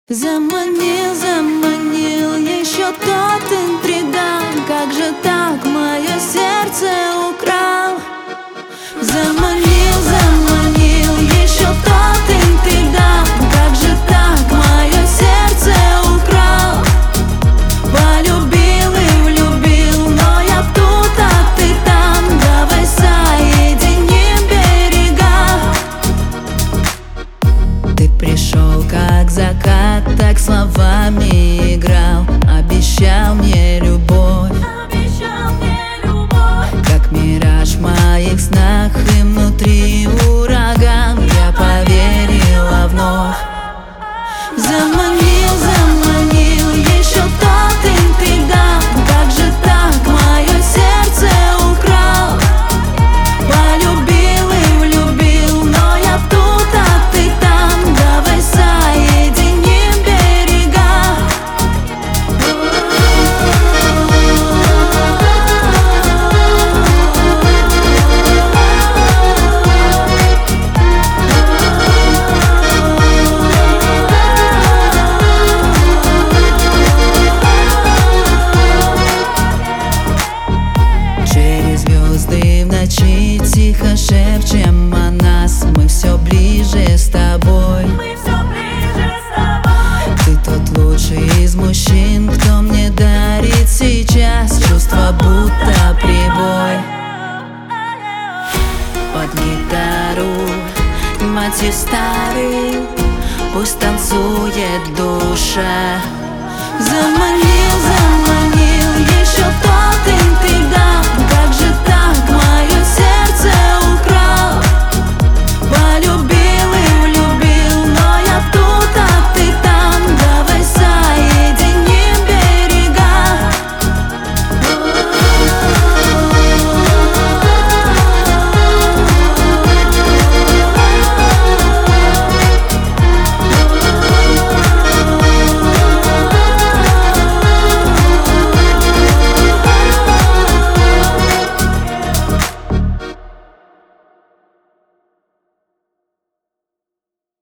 Заманил, заманил еще тот интригант. Как же так мое сердце украл? Заманил, заманил еще тот интригант. Как же так мое сердце украл? Полюбил и влюбил, но я тут, а ты там. Давай соединим берега. Ты пришел как закат, так словами играл. Обещал мне любовь, как мираж в моих снах, и внутри ураган. Я поверила вновь. Заманил, заманил еще тот интригант. Как же так мое сердце украл? Полюбил и влюбил, но я тут, а ты там. Давай соединим берега. Через звезды в ночи тихо шепчем о нас. Мы все ближе с тобой. Ты тот лучший из мужчин, кто мне дарит сейчас чувство, будто прибой. Под гитару мотив старый, пусть танцует душа. Заманил.